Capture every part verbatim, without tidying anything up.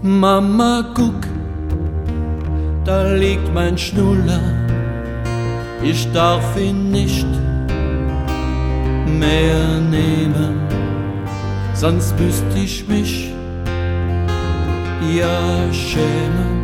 Mama, guck, da liegt mein Schnuller, ich darf ihn nicht mehr nehmen, sonst müsst ich mich ja schämen.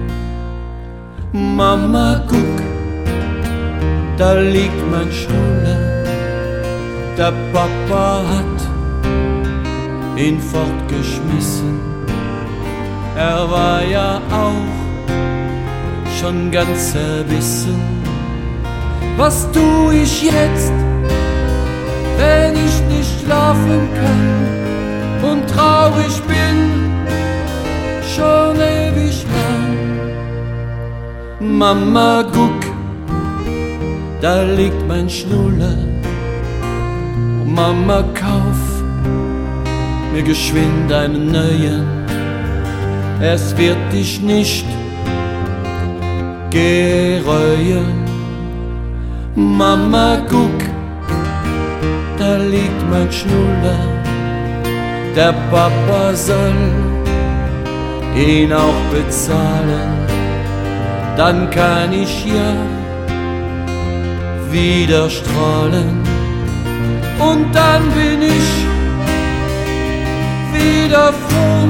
Mama, guck, da liegt mein Schnuller, der Papa hat ihn fortgeschmissen. Er war ja auch schon ganz zerbissen. Was tu ich jetzt, wenn ich nicht schlafen kann und traurig bin, schon ewig lang? Mama, guck, da liegt mein Schnuller. Mama, kauf mir geschwind einen neuen, es wird dich nicht gereuen. Mama, guck, da liegt mein Schnuller, der Papa soll ihn auch bezahlen, dann kann ich ja wieder strahlen und dann bin ich wieder froh,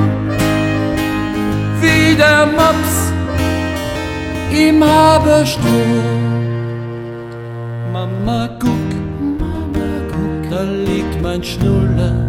wie der Mops im Haberstroh. Mama, guck, Mama, guck, da liegt mein Schnuller,